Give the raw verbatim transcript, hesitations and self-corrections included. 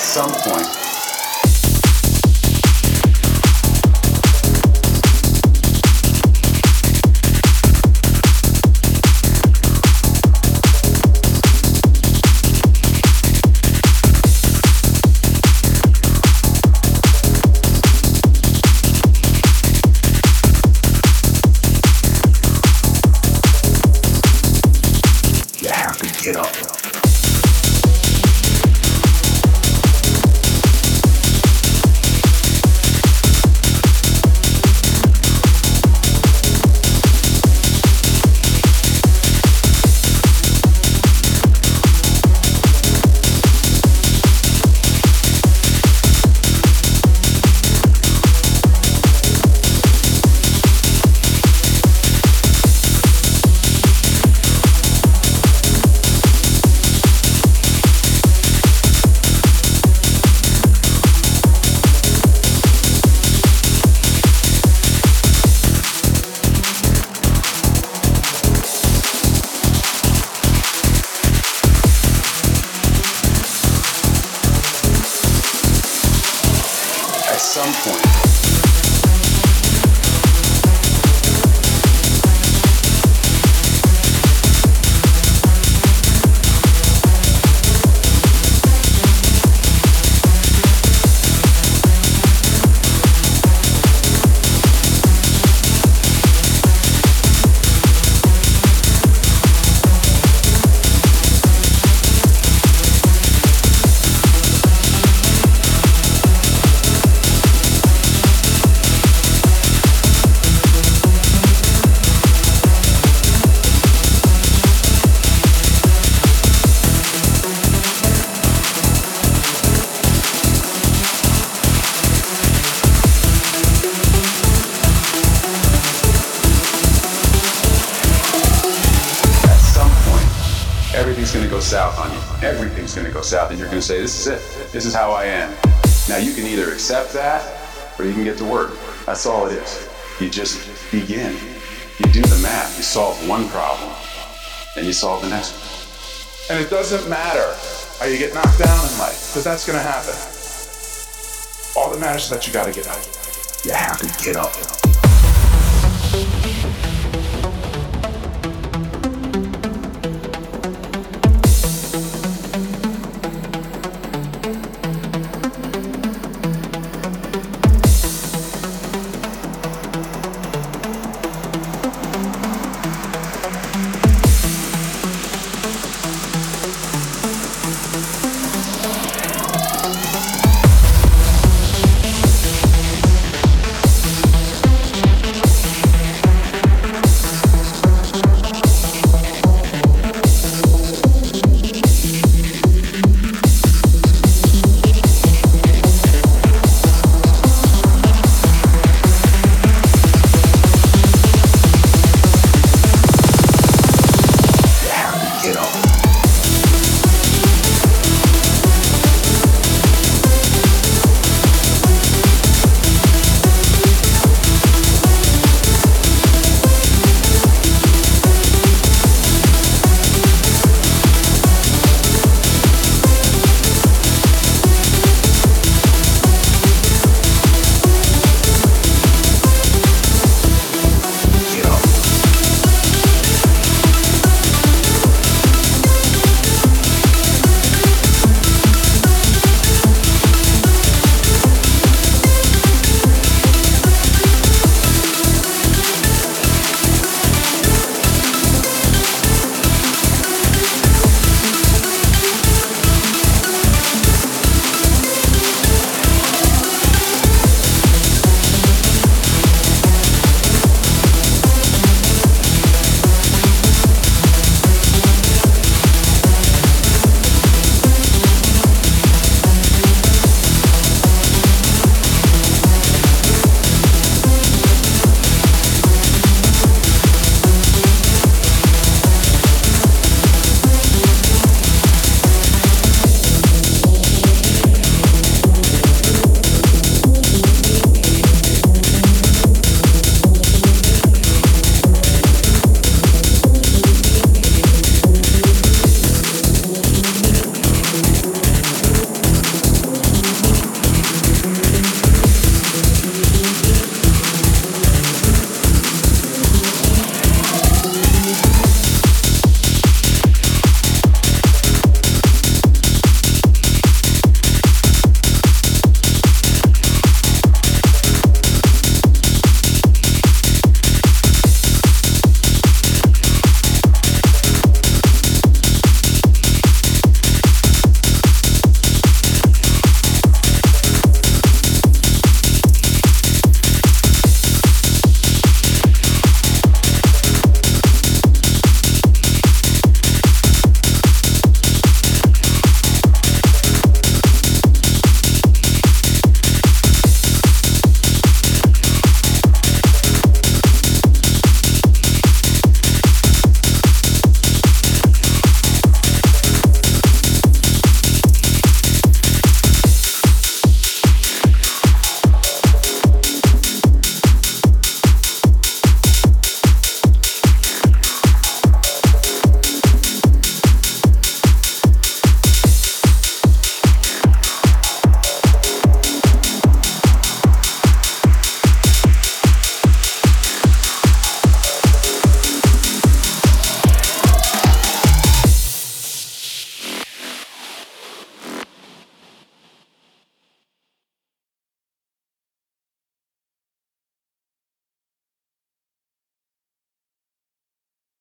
some point, you have to get up. At some point, everything's gonna go south on you. Everything's gonna go south, and you're gonna say, this is it. This is how I am. Now you can either accept that, or you can get to work. That's all it is. You just begin. You do the math. You solve one problem, and you solve the next one. And it doesn't matter how you get knocked down in life, because that's gonna happen. All that matters is that you gotta get up. You have to get up.